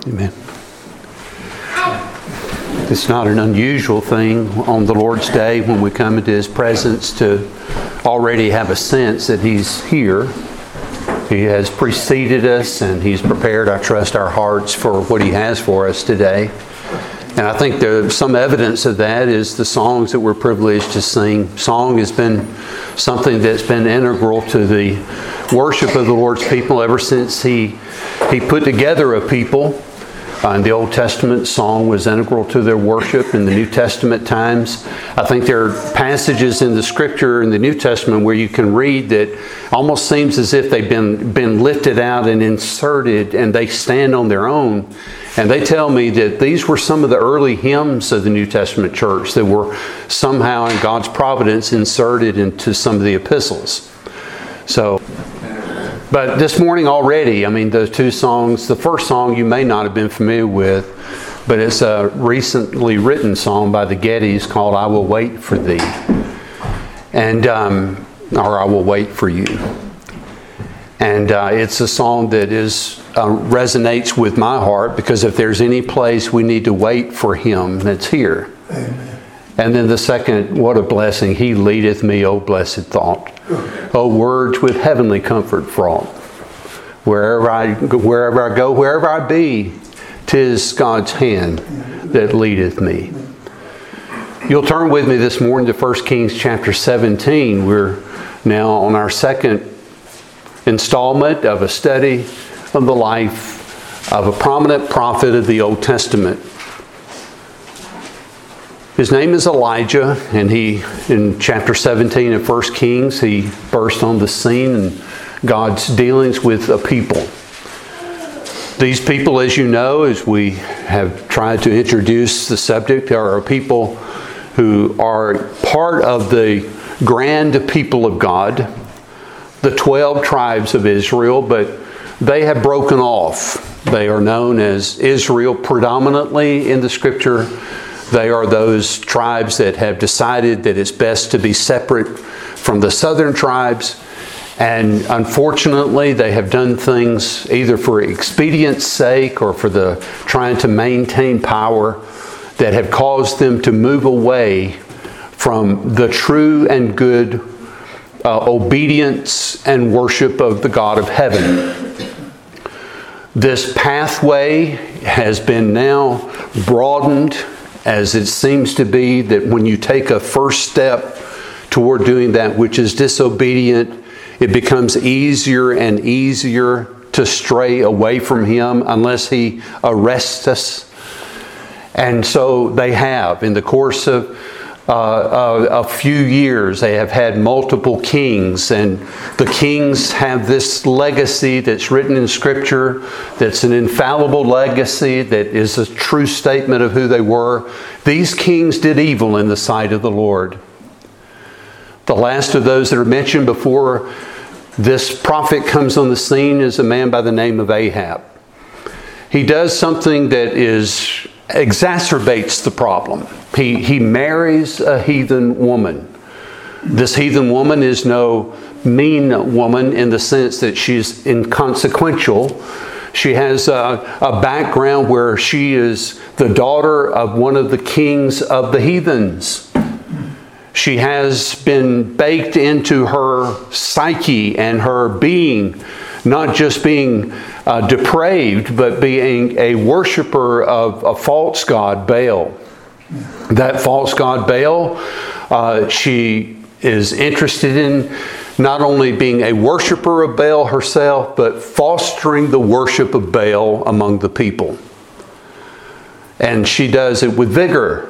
Amen. It's not an unusual thing on the Lord's Day when we come into His presence to already have a sense that He's here. He has preceded us and He's prepared, I trust, our hearts for what He has for us today. And I think some evidence of that is the songs that we're privileged to sing. Song has been something that's been integral to the worship of the Lord's people ever since He put together a people. In the Old Testament, song was integral to their worship. In the New Testament times, I think there are passages in the Scripture in the New Testament where you can read that almost seems as if they've been lifted out and inserted and they stand on their own. And they tell me that these were some of the early hymns of the New Testament church that were somehow in God's providence inserted into some of the epistles. But this morning already, those two songs, the first song you may not have been familiar with, but it's a recently written song by the Gettys called I Will Wait for Thee. Or I Will Wait for You. And it's a song that resonates with my heart, because if there's any place we need to wait for Him, it's here. Amen. And then the second, what a blessing. He leadeth me, O blessed thought. O words with heavenly comfort fraught. Wherever I go, wherever I be, 'tis God's hand that leadeth me. You'll turn with me this morning to 1 Kings chapter 17. We're now on our second installment of a study of the life of a prominent prophet of the Old Testament. His name is Elijah, and in chapter 17 of 1 Kings, he burst on the scene in God's dealings with a people. These people, as you know, as we have tried to introduce the subject, are a people who are part of the grand people of God, the 12 tribes of Israel, but they have broken off. They are known as Israel predominantly in the Scripture. They are those tribes that have decided that it's best to be separate from the southern tribes. And unfortunately, they have done things either for expedience sake or for trying to maintain power that have caused them to move away from the true and good obedience and worship of the God of heaven. This pathway has been now broadened, as it seems to be that when you take a first step toward doing that which is disobedient, it becomes easier and easier to stray away from Him unless He arrests us. And so they have, in the course of a few years, they have had multiple kings, and the kings have this legacy that's written in Scripture, that's an infallible legacy, that is a true statement of who they were. These kings did evil in the sight of the Lord. The last of those that are mentioned before this prophet comes on the scene is a man by the name of Ahab. He does something that exacerbates the problem. He marries a heathen woman. This heathen woman is no mean woman in the sense that she's inconsequential. She has a background where she is the daughter of one of the kings of the heathens. She has been baked into her psyche and her being, not just being depraved, but being a worshiper of a false god, Baal. That false god, Baal, she is interested in not only being a worshiper of Baal herself, but fostering the worship of Baal among the people. And she does it with vigor.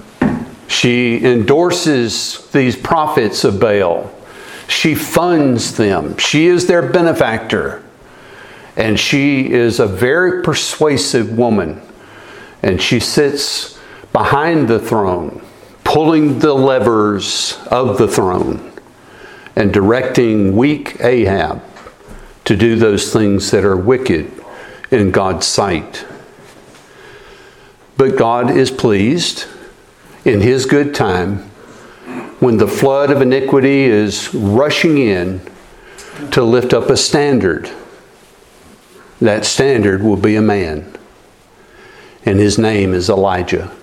She endorses these prophets of Baal. She funds them. She is their benefactor. And she is a very persuasive woman. And she sits behind the throne, pulling the levers of the throne and directing weak Ahab to do those things that are wicked in God's sight. But God is pleased in His good time when the flood of iniquity is rushing in to lift up a standard. That standard will be a man. and his name is Elijah.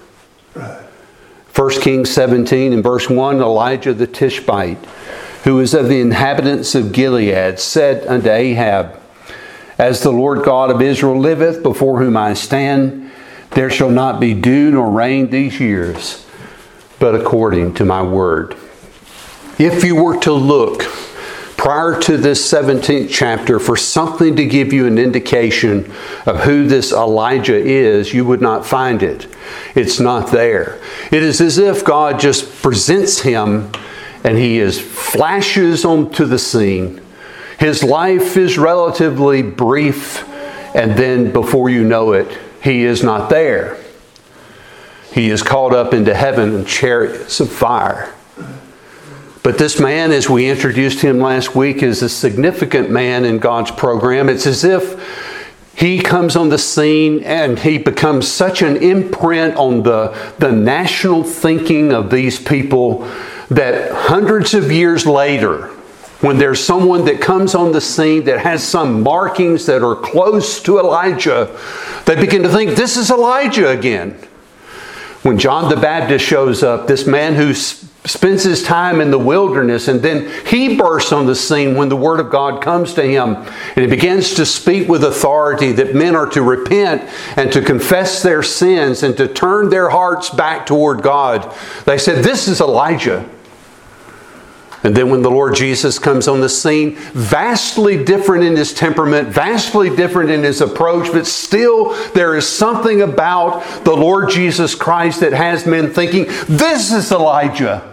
1 Kings 17 and verse 1, Elijah the Tishbite, who was of the inhabitants of Gilead, said unto Ahab, As the Lord God of Israel liveth, before whom I stand, there shall not be dew nor rain these years, but according to my word. If you were to look prior to this 17th chapter for something to give you an indication of who this Elijah is, you would not find it. It's not there. It is as if God just presents him and he flashes onto the scene. His life is relatively brief, and then before you know it, he is not there. He is caught up into heaven in chariots of fire. But this man, as we introduced him last week, is a significant man in God's program. It's as if he comes on the scene and he becomes such an imprint on the national thinking of these people that hundreds of years later, when there's someone that comes on the scene that has some markings that are close to Elijah, they begin to think, this is Elijah again. When John the Baptist shows up, this man who spends his time in the wilderness, and then he bursts on the scene when the Word of God comes to him, and he begins to speak with authority that men are to repent and to confess their sins and to turn their hearts back toward God. They said, this is Elijah. And then when the Lord Jesus comes on the scene, vastly different in his temperament, vastly different in his approach, but still there is something about the Lord Jesus Christ that has men thinking, this is Elijah.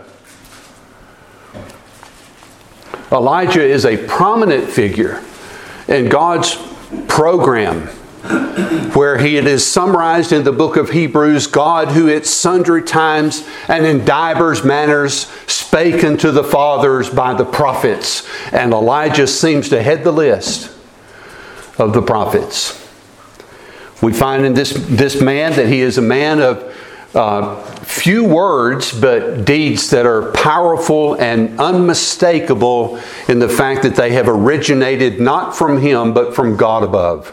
Elijah is a prominent figure in God's program, where it is summarized in the book of Hebrews, God who at sundry times and in divers manners spake unto the fathers by the prophets. And Elijah seems to head the list of the prophets. We find in this man that he is a man of few words, but deeds that are powerful and unmistakable in the fact that they have originated not from him, but from God above.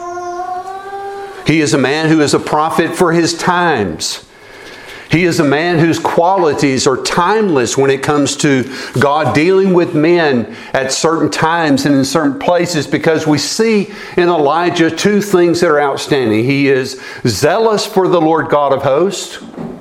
He is a man who is a prophet for his times. He is a man whose qualities are timeless when it comes to God dealing with men at certain times and in certain places, because we see in Elijah two things that are outstanding. He is zealous for the Lord God of hosts.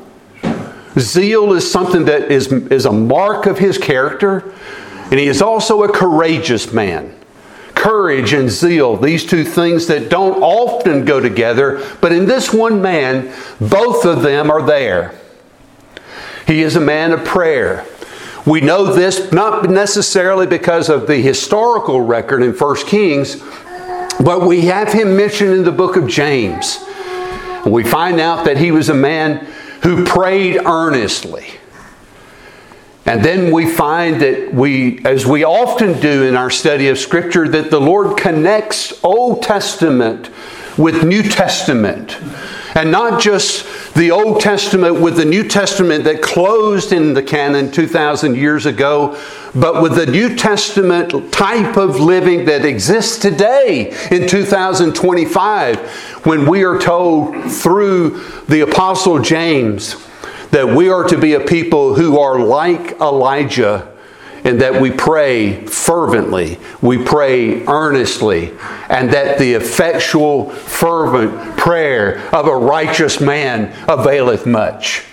Zeal is something that is a mark of his character. And he is also a courageous man. Courage and zeal, these two things that don't often go together, but in this one man, both of them are there. He is a man of prayer. We know this not necessarily because of the historical record in 1 Kings, but we have him mentioned in the book of James. And we find out that he was a man who prayed earnestly. And then we find that as we often do in our study of Scripture, that the Lord connects Old Testament with New Testament. And not just the Old Testament with the New Testament that closed in the canon 2,000 years ago, but with the New Testament type of living that exists today in 2025, when we are told through the Apostle James that we are to be a people who are like Elijah, and that we pray fervently, we pray earnestly, and that the effectual, fervent prayer of a righteous man availeth much.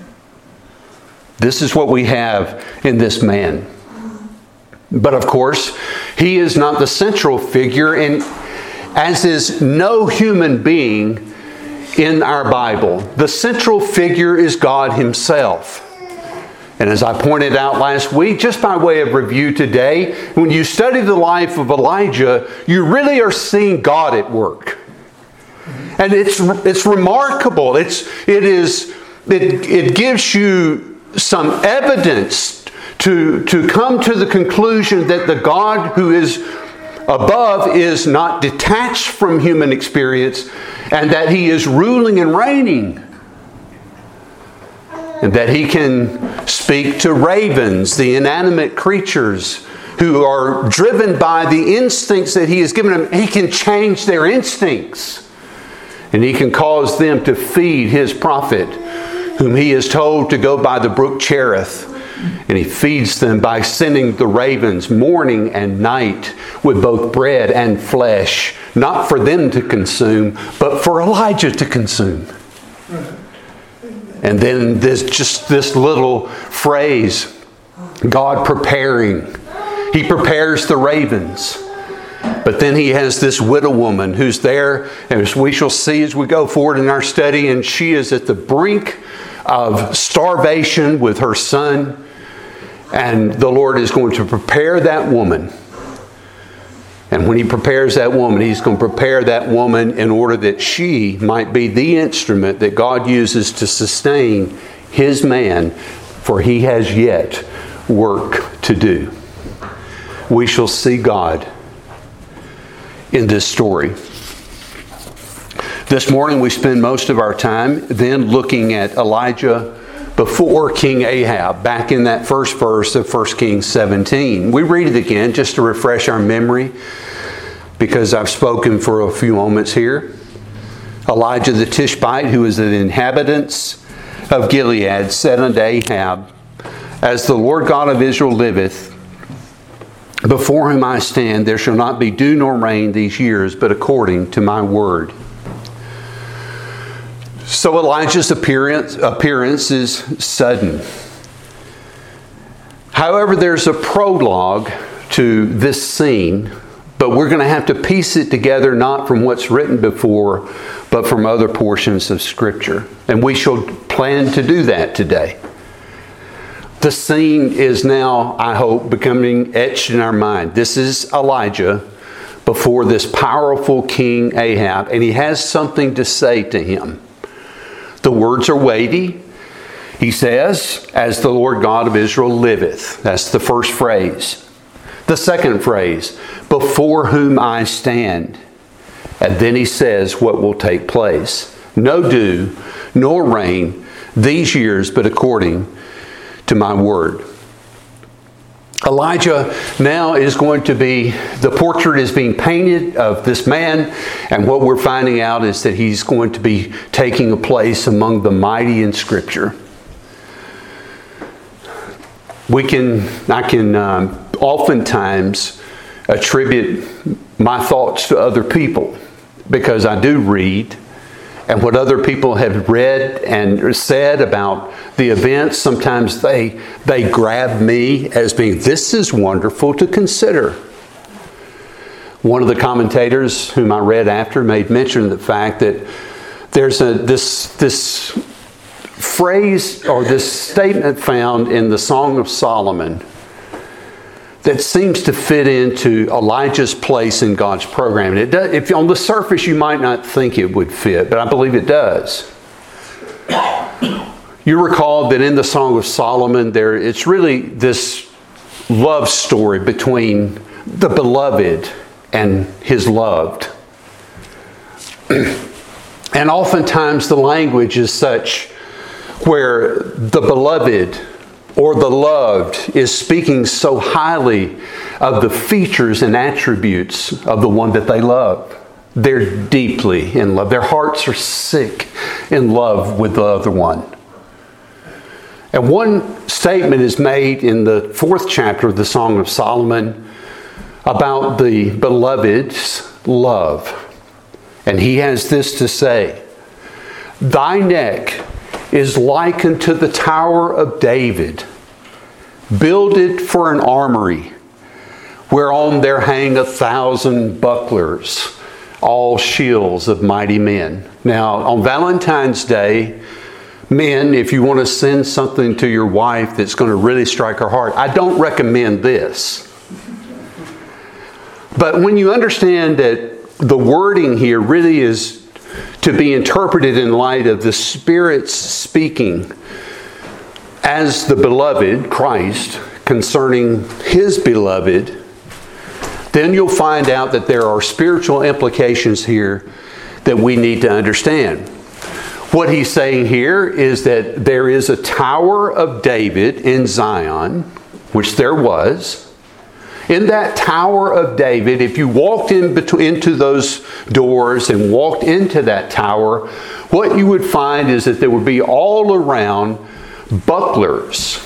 This is what we have in this man. But of course, he is not the central figure, and as is no human being in our Bible. The central figure is God Himself. And as I pointed out last week, just by way of review today, when you study the life of Elijah, you really are seeing God at work. And it's remarkable. It gives you some evidence to come to the conclusion that the God who is above is not detached from human experience, and that He is ruling and reigning. And that He can speak to ravens, the inanimate creatures who are driven by the instincts that He has given them. He can change their instincts. And he can cause them to feed his prophet, whom he is told to go by the brook Cherith. And he feeds them by sending the ravens morning and night with both bread and flesh, not for them to consume, but for Elijah to consume. And then this little phrase, God preparing. He prepares the ravens. But then he has this widow woman who's there, and as we shall see as we go forward in our study, and she is at the brink of starvation with her son. And the Lord is going to prepare that woman. And when he prepares that woman, he's going to prepare that woman in order that she might be the instrument that God uses to sustain his man, for he has yet work to do. We shall see God in this story. This morning we spend most of our time then looking at Elijah before King Ahab, back in that first verse of 1 Kings 17. We read it again just to refresh our memory, because I've spoken for a few moments here. Elijah the Tishbite, who is an inhabitant of Gilead, said unto Ahab, As the Lord God of Israel liveth, before whom I stand, there shall not be dew nor rain these years, but according to my word. So Elijah's appearance is sudden. However, there's a prologue to this scene, but we're going to have to piece it together not from what's written before, but from other portions of Scripture. And we shall plan to do that today. The scene is now, I hope, becoming etched in our mind. This is Elijah before this powerful King Ahab, and he has something to say to him. The words are weighty. He says, As the Lord God of Israel liveth. That's the first phrase. The second phrase, Before whom I stand. And then he says what will take place. No dew, nor rain these years, but according to my word. Elijah now is going to be, the portrait is being painted of this man, and what we're finding out is that he's going to be taking a place among the mighty in Scripture. I can oftentimes attribute my thoughts to other people, because I do read, and what other people have read and said about the events, sometimes they grab me as being, this is wonderful to consider. One of the commentators whom I read after made mention of the fact that there's this phrase or this statement found in the Song of Solomon that seems to fit into Elijah's place in God's program. And it does, if on the surface you might not think it would fit, but I believe it does. You recall that in the Song of Solomon, it's really this love story between the beloved and his loved. And oftentimes the language is such where the beloved or the loved is speaking so highly of the features and attributes of the one that they love. They're deeply in love. Their hearts are sick in love with the other one. And one statement is made in the 4th chapter of the Song of Solomon about the beloved's love. And he has this to say, Thy neck is like unto the tower of David, builded for an armory, whereon there hang 1,000 bucklers, all shields of mighty men. Now, on Valentine's Day, men, if you want to send something to your wife that's going to really strike her heart, I don't recommend this. But when you understand that the wording here really is to be interpreted in light of the Spirit's speaking as the beloved, Christ, concerning His beloved, then you'll find out that there are spiritual implications here that we need to understand. What he's saying here is that there is a Tower of David in Zion, which there was, In that Tower of David, if you walked into those doors and walked into that tower, what you would find is that there would be all around bucklers,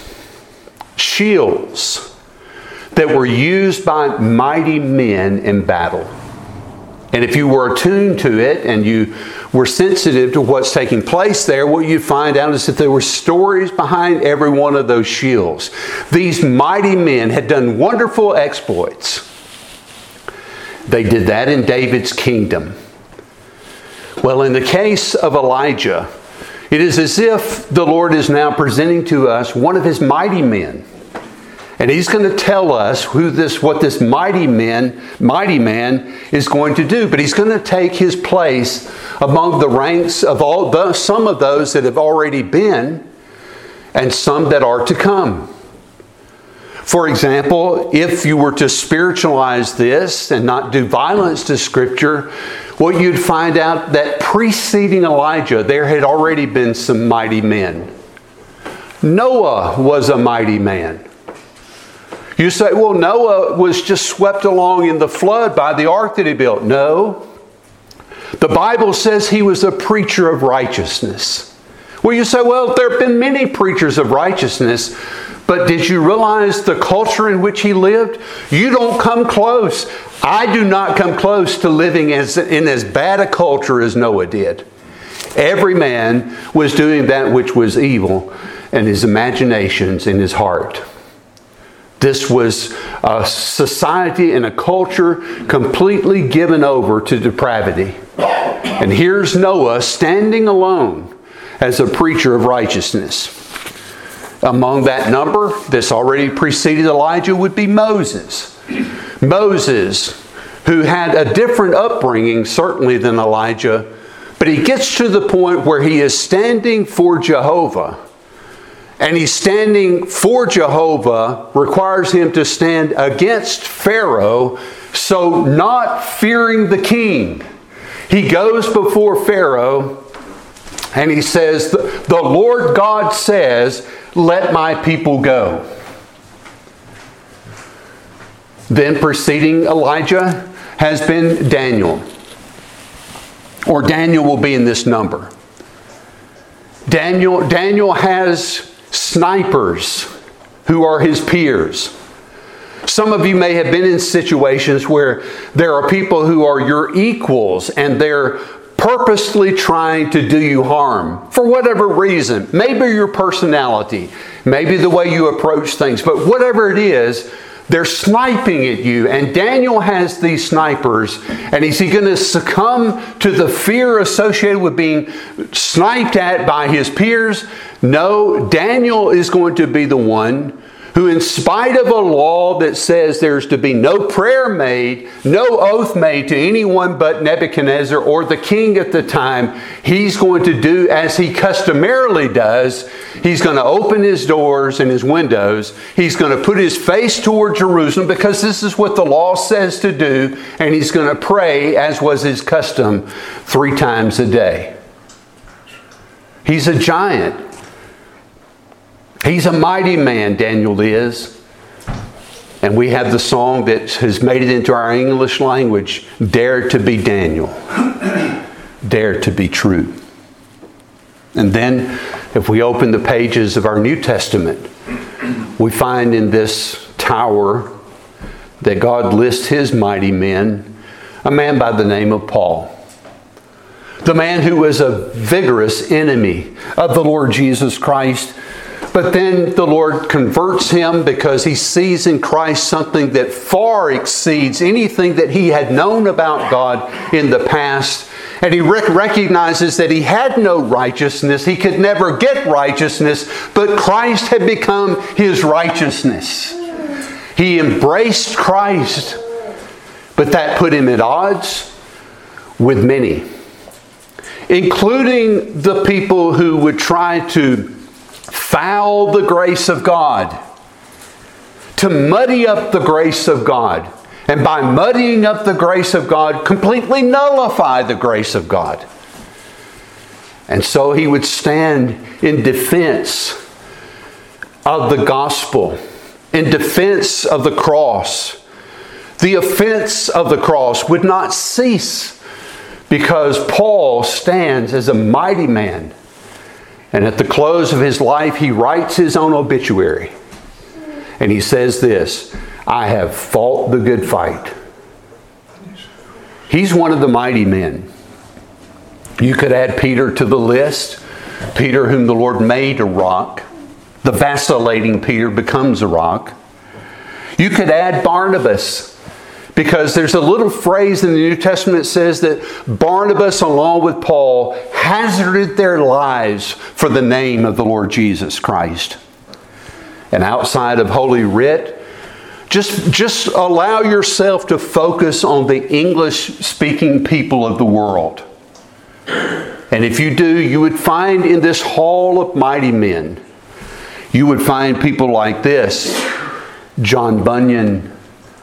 shields that were used by mighty men in battle. And if you were attuned to it and you were sensitive to what's taking place there, what you'd find out is that there were stories behind every one of those shields. These mighty men had done wonderful exploits. They did that in David's kingdom. Well, in the case of Elijah, it is as if the Lord is now presenting to us one of his mighty men. And he's going to tell us what this mighty man is going to do. But he's going to take his place among the ranks of some of those that have already been and some that are to come. For example, if you were to spiritualize this and not do violence to Scripture, what you'd find out that preceding Elijah, there had already been some mighty men. Noah was a mighty man. You say, well, Noah was just swept along in the flood by the ark that he built. No. The Bible says he was a preacher of righteousness. Well, you say, well, there have been many preachers of righteousness, but did you realize the culture in which he lived? You don't come close. I do not come close to living in as bad a culture as Noah did. Every man was doing that which was evil in his imaginations, in his heart. This was a society and a culture completely given over to depravity. And here's Noah standing alone as a preacher of righteousness. Among that number, this already preceded Elijah, would be Moses. Moses, who had a different upbringing certainly than Elijah, but he gets to the point where he is standing for Jehovah. And he's standing for Jehovah requires him to stand against Pharaoh, so not fearing the king. He goes before Pharaoh and he says, the Lord God says, let my people go. Then preceding Elijah has been Daniel. Or Daniel will be in this number. Daniel has snipers who are his peers. Some of you may have been in situations where there are people who are your equals and they're purposely trying to do you harm for whatever reason. Maybe your personality, maybe the way you approach things, but whatever it is, they're sniping at you. And Daniel has these snipers. And is he going to succumb to the fear associated with being sniped at by his peers? No, Daniel is going to be the one who, in spite of a law that says there's to be no prayer made, no oath made to anyone but Nebuchadnezzar or the king at the time, he's going to do as he customarily does. He's going to open his doors and his windows. He's going to put his face toward Jerusalem because this is what the law says to do. And he's going to pray, as was his custom, 3 times a day. He's a giant. He's a mighty man, Daniel is. And we have the song that has made it into our English language, Dare to be Daniel. Dare to be true. And then, if we open the pages of our New Testament, we find in this tower that God lists his mighty men, a man by the name of Paul. The man who was a vigorous enemy of the Lord Jesus Christ. But then the Lord converts him because he sees in Christ something that far exceeds anything that he had known about God in the past. And he recognizes that he had no righteousness. He could never get righteousness, but Christ had become his righteousness. He embraced Christ, but that put him at odds with many, including the people who would try to foul the grace of God, to muddy up the grace of God, and by muddying up the grace of God, completely nullify the grace of God. And so he would stand in defense of the gospel, in defense of the cross, The offense of the cross would not cease because Paul stands as a mighty man. And at the close of his life, he writes his own obituary. And he says this, I have fought the good fight. He's one of the mighty men. You could add Peter to the list. Peter, whom the Lord made a rock. The vacillating Peter becomes a rock. You could add Barnabas, because there's a little phrase in the New Testament that says that Barnabas, along with Paul, hazarded their lives for the name of the Lord Jesus Christ. And outside of Holy Writ, just allow yourself to focus on the English-speaking people of the world. And if you do, you would find in this hall of mighty men, you would find people like this: John Bunyan,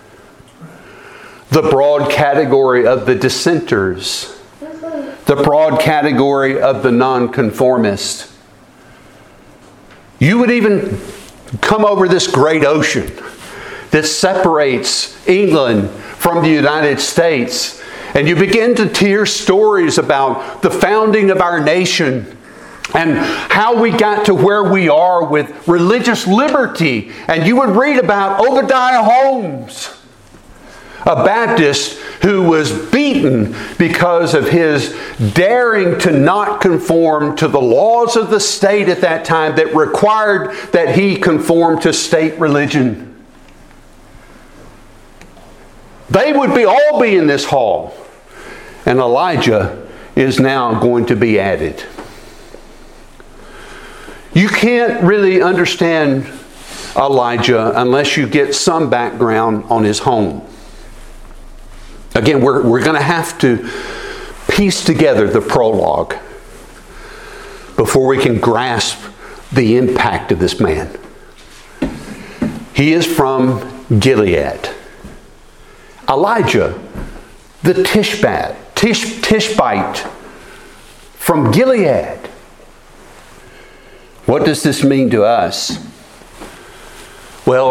the broad category of the dissenters, the broad category of the nonconformist. You would even come over this great ocean that separates England from the United States, and you begin to hear stories about the founding of our nation and how we got to where we are with religious liberty. And you would read about Obadiah Holmes, a Baptist who was beaten because of his daring to not conform to the laws of the state at that time that required that he conform to state religion. They would all be in this hall. And Elijah is now going to be added. You can't really understand Elijah unless you get some background on his home. Again, we're going to have to piece together the prologue before we can grasp the impact of this man. He is from Gilead. Elijah, the Tishbite from Gilead. What does this mean to us? Well,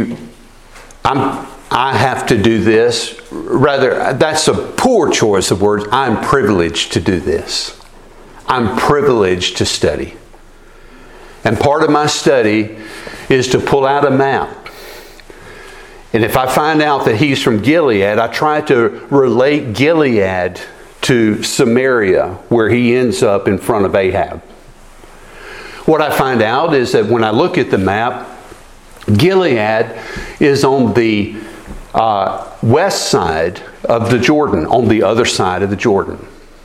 I have to do this. Rather, that's a poor choice of words. I'm privileged to do this. I'm privileged to study. And part of my study is to pull out a map. And if I find out that he's from Gilead, I try to relate Gilead to Samaria, where he ends up in front of Ahab. What I find out is that when I look at the map, Gilead is on the west side of the Jordan, on the other side of the Jordan.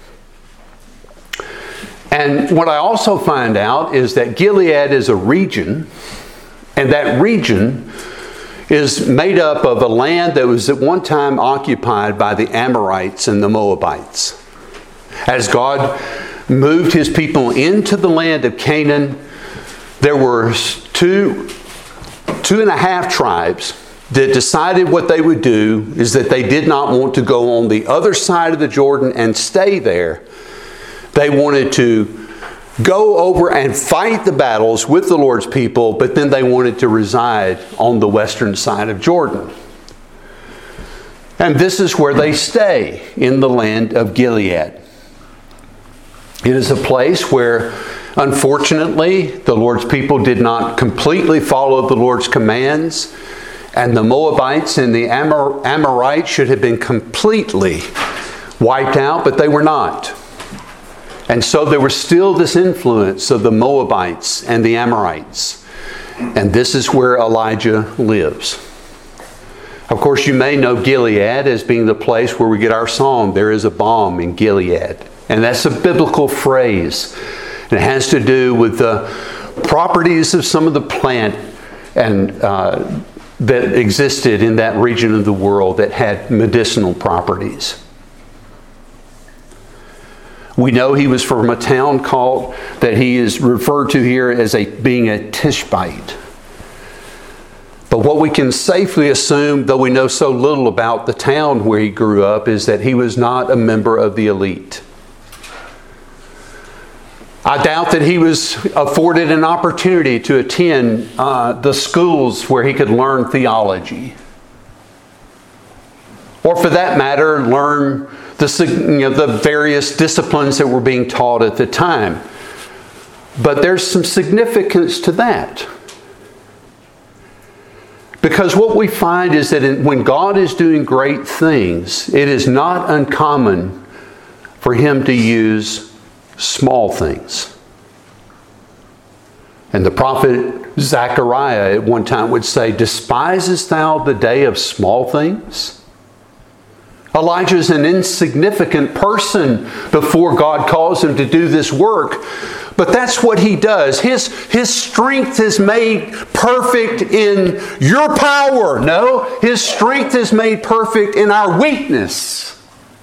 And what I also find out is that Gilead is a region, and that region is made up of a land that was at one time occupied by the Amorites and the Moabites. As God moved his people into the land of Canaan, there were two and a half tribes that decided what they would do is that they did not want to go on the other side of the Jordan and stay there. They wanted to go over and fight the battles with the Lord's people, but then they wanted to reside on the western side of Jordan. And this is where they stay, in the land of Gilead. It is a place where, unfortunately, the Lord's people did not completely follow the Lord's commands, and the Moabites and the Amorites should have been completely wiped out, but they were not. And so there was still this influence of the Moabites and the Amorites. And this is where Elijah lives. Of course, you may know Gilead as being the place where we get our song, "There is a balm in Gilead." And that's a biblical phrase. And it has to do with the properties of some of the plant and that existed in that region of the world that had medicinal properties. We know he was from a town called, that he is referred to here as being a Tishbite. But what we can safely assume, though we know so little about the town where he grew up, is that he was not a member of the elite. I doubt that he was afforded an opportunity to attend the schools where he could learn theology. for that matter, learn the various disciplines that were being taught at the time. But there's some significance to that. Because what we find is that when God is doing great things, it is not uncommon for Him to use small things. And the prophet Zechariah at one time would say, "Despisest thou the day of small things?" Elijah is an insignificant person before God calls him to do this work. But that's what he does. His strength is made perfect in your power. No, His strength is made perfect in our weakness.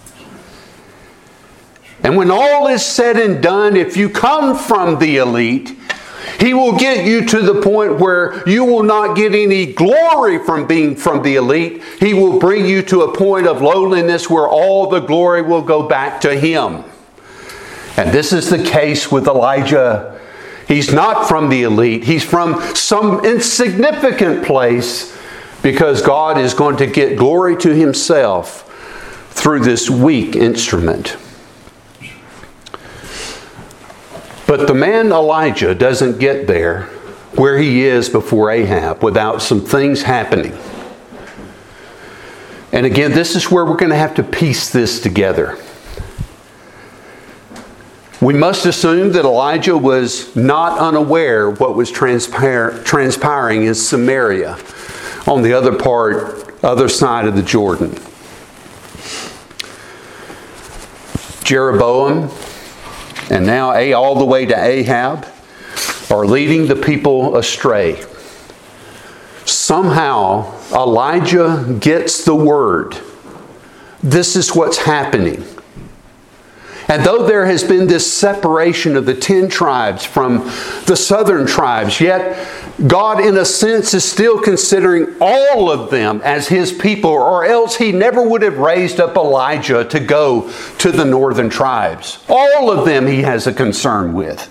And when all is said and done, if you come from the elite, He will get you to the point where you will not get any glory from being from the elite. He will bring you to a point of lowliness where all the glory will go back to Him. And this is the case with Elijah. He's not from the elite. He's from some insignificant place because God is going to get glory to Himself through this weak instrument. But the man Elijah doesn't get there where he is before Ahab without some things happening. And again, this is where we're going to have to piece this together. We must assume that Elijah was not unaware of what was transpiring in Samaria on the other side of the Jordan. Jeroboam and now all the way to Ahab are leading the people astray. Somehow Elijah gets the word. This is what's happening. And though there has been this separation of the 10 tribes from the southern tribes, yet God in a sense is still considering all of them as His people, or else He never would have raised up Elijah to go to the northern tribes. All of them He has a concern with.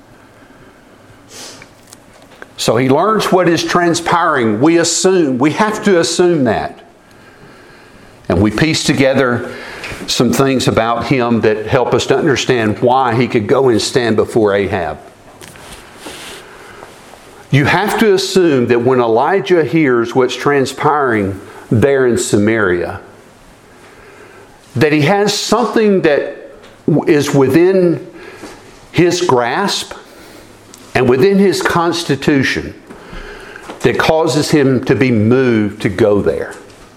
So He learns what is transpiring. We have to assume that. And we piece together some things about him that help us to understand why he could go and stand before Ahab. You have to assume that when Elijah hears what's transpiring there in Samaria, that he has something that is within his grasp and within his constitution that causes him to be moved to go there.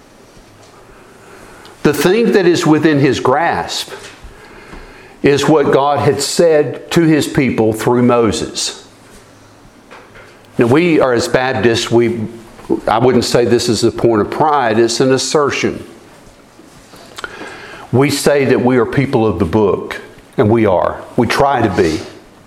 The thing that is within his grasp is what God had said to His people through Moses. Now we are, as Baptists, I wouldn't say this is a point of pride, it's an assertion. We say that we are people of the book, and we are. We try to be.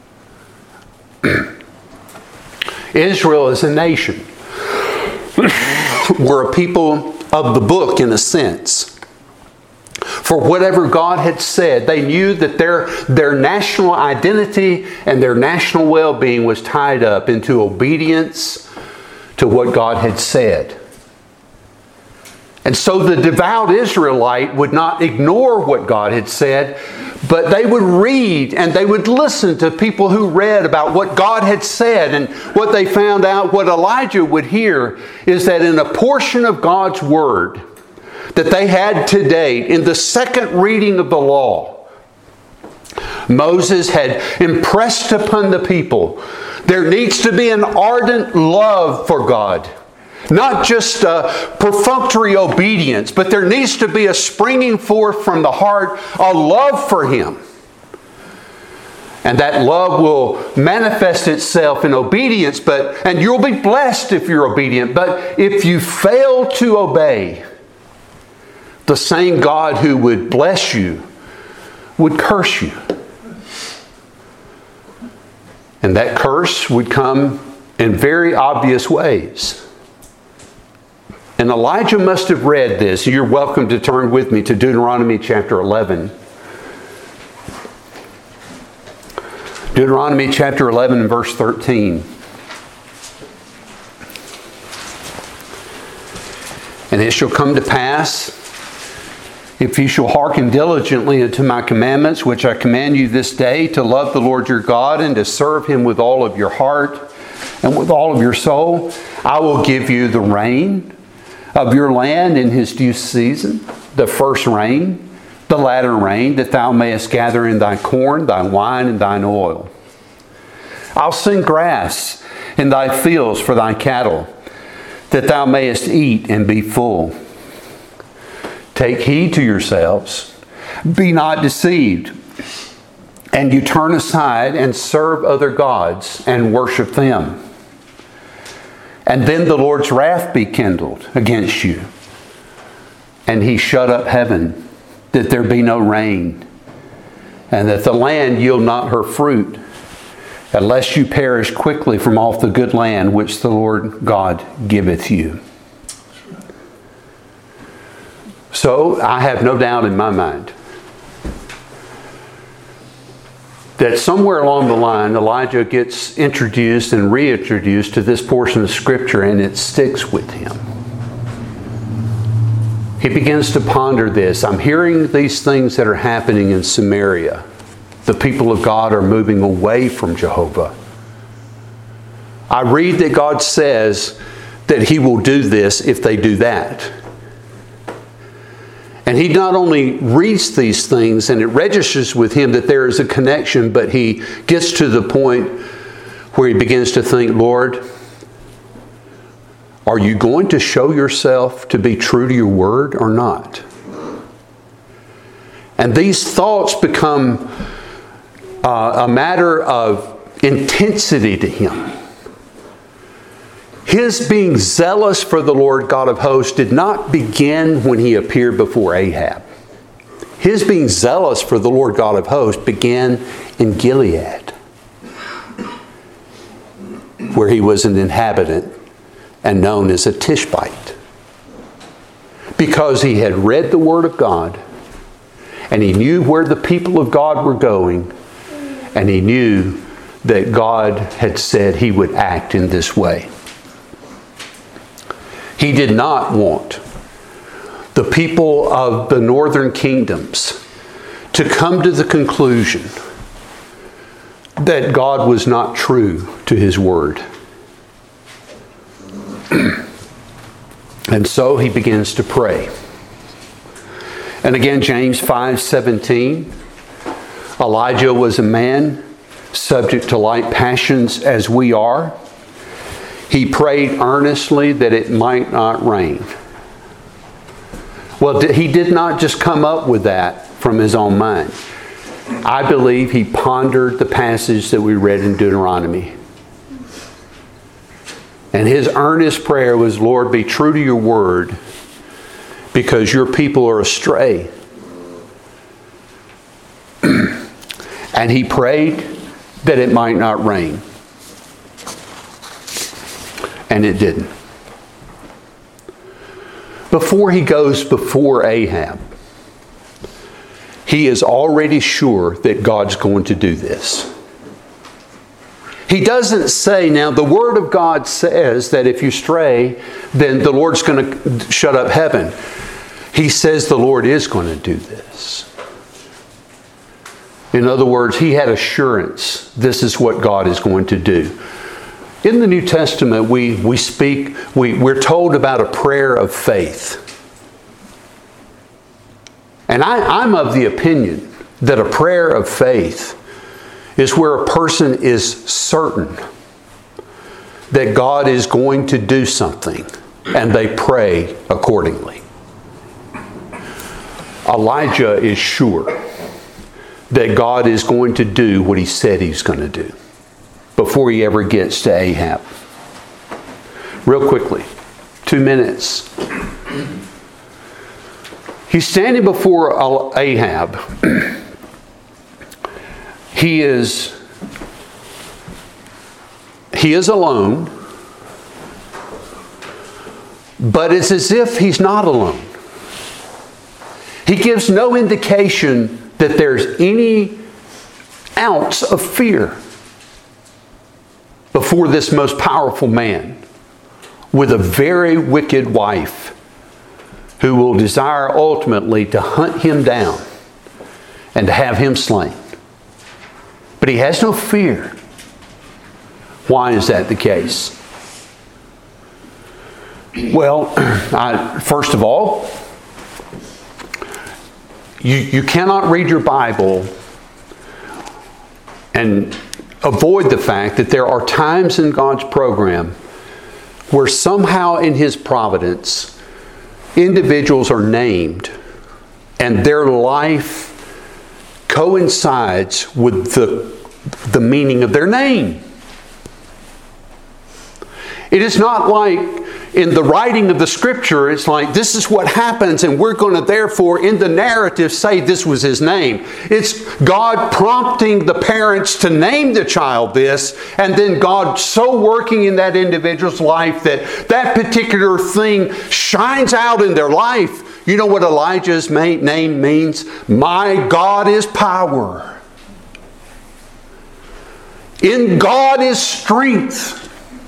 Israel is a nation. We're a people of the book in a sense. For whatever God had said, they knew that their national identity and their national well-being was tied up into obedience to what God had said. And so the devout Israelite would not ignore what God had said, but they would read and they would listen to people who read about what God had said. And what they found out, what Elijah would hear, is that in a portion of God's Word that they had to date, in the second reading of the law, Moses had impressed upon the people there needs to be an ardent love for God. Not just a perfunctory obedience, but there needs to be a springing forth from the heart, a love for Him. And that love will manifest itself in obedience, and you'll be blessed if you're obedient. But if you fail to obey, the same God who would bless you would curse you. And that curse would come in very obvious ways. And Elijah must have read this. You're welcome to turn with me to Deuteronomy chapter 11. Deuteronomy chapter 11 and verse 13. And it shall come to pass, If you shall hearken diligently unto my commandments, which I command you this day, to love the Lord your God and to serve Him with all of your heart and with all of your soul, I will give you the rain of your land in his due season, the first rain, the latter rain, that thou mayest gather in thy corn, thy wine, and thine oil. I'll send grass in thy fields for thy cattle, that thou mayest eat and be full. Take heed to yourselves, be not deceived, and you turn aside and serve other gods and worship them. And then the Lord's wrath be kindled against you, and He shut up heaven, that there be no rain, and that the land yield not her fruit, unless you perish quickly from off the good land which the Lord God giveth you. So I have no doubt in my mind that somewhere along the line, Elijah gets introduced and reintroduced to this portion of Scripture, and it sticks with him. He begins to ponder this. I'm hearing these things that are happening in Samaria. The people of God are moving away from Jehovah. I read that God says that He will do this if they do that. And he not only reads these things and it registers with him that there is a connection, but he gets to the point where he begins to think, Lord, are you going to show yourself to be true to your word or not? And these thoughts become a matter of intensity to him. His being zealous for the Lord God of hosts did not begin when he appeared before Ahab. His being zealous for the Lord God of hosts began in Gilead, where he was an inhabitant and known as a Tishbite. Because he had read the Word of God, and he knew where the people of God were going, and he knew that God had said He would act in this way. He did not want the people of the northern kingdoms to come to the conclusion that God was not true to His word. And so he begins to pray. And again, James 5:17, Elijah was a man subject to like passions as we are. He prayed earnestly that it might not rain. Well, he did not just come up with that from his own mind. I believe he pondered the passage that we read in Deuteronomy. And his earnest prayer was, Lord, be true to your word, because your people are astray. And he prayed that it might not rain. And it didn't. Before he goes before Ahab, he is already sure that God's going to do this. He doesn't say, now the Word of God says that if you stray, then the Lord's going to shut up heaven. He says the Lord is going to do this. In other words, he had assurance this is what God is going to do. In the New Testament, we're told about a prayer of faith. And I'm of the opinion that a prayer of faith is where a person is certain that God is going to do something, and they pray accordingly. Elijah is sure that God is going to do what He said He's going to do before he ever gets to Ahab. Real quickly, 2 minutes. He's standing before Ahab. He is alone, but it's as if he's not alone. He gives no indication that there's any ounce of fear before this most powerful man with a very wicked wife who will desire ultimately to hunt him down and to have him slain. But he has no fear. Why is that the case? Well, first of all, you cannot read your Bible and avoid the fact that there are times in God's program where somehow in His providence, individuals are named and their life coincides with the meaning of their name. It is not like in the writing of the Scripture, it's like this is what happens and we're going to therefore in the narrative say this was his name. It's God prompting the parents to name the child this, and then God so working in that individual's life that that particular thing shines out in their life. You know what Elijah's name means? My God is power. In God is strength.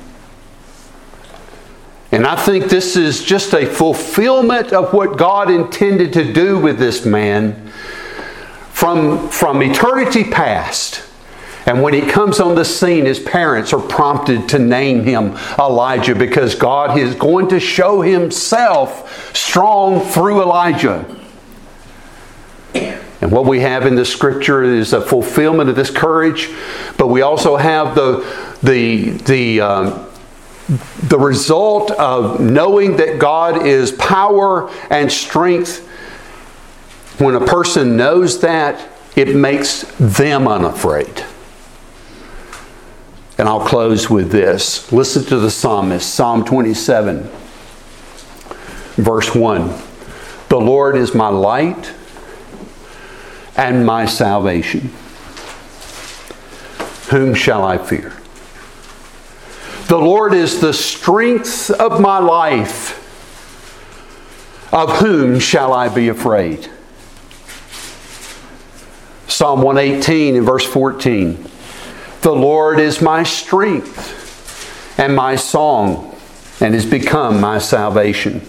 And I think this is just a fulfillment of what God intended to do with this man from eternity past. And when he comes on the scene, his parents are prompted to name him Elijah because God is going to show Himself strong through Elijah. And what we have in the Scripture is a fulfillment of this courage, but we also have the result of knowing that God is power and strength. When a person knows that, it makes them unafraid. And I'll close with this. Listen to the psalmist, Psalm 27, verse 1. The Lord is my light and my salvation. Whom shall I fear? The Lord is the strength of my life. Of whom shall I be afraid? Psalm 118 and verse 14. The Lord is my strength and my song, and has become my salvation.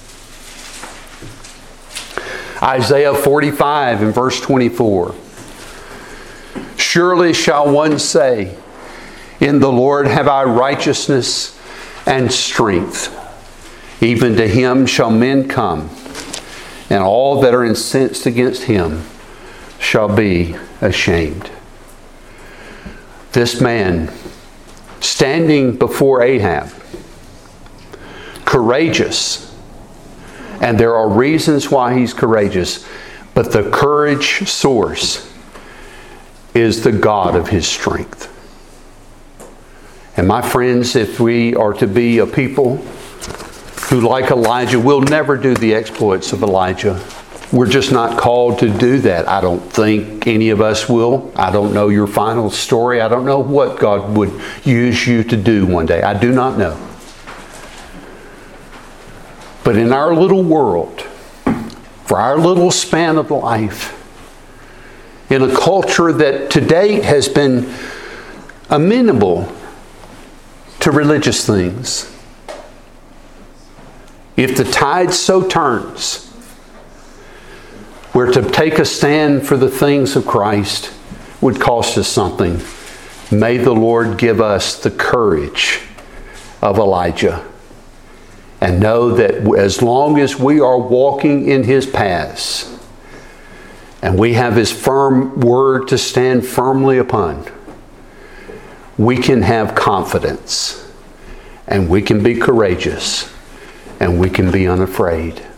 Isaiah 45 and verse 24. Surely shall one say, in the Lord have I righteousness and strength. Even to Him shall men come, and all that are incensed against Him shall be ashamed. This man, standing before Ahab, courageous, and there are reasons why he's courageous, but the courage source is the God of his strength. And my friends, if we are to be a people who, like Elijah, will never do the exploits of Elijah, we're just not called to do that. I don't think any of us will. I don't know your final story. I don't know what God would use you to do one day. I do not know. But in our little world, for our little span of life, in a culture that to date has been amenable to religious things, if the tide so turns, where to take a stand for the things of Christ would cost us something, may the Lord give us the courage of Elijah, and know that as long as we are walking in His paths and we have His firm word to stand firmly upon, we can have confidence and we can be courageous and we can be unafraid.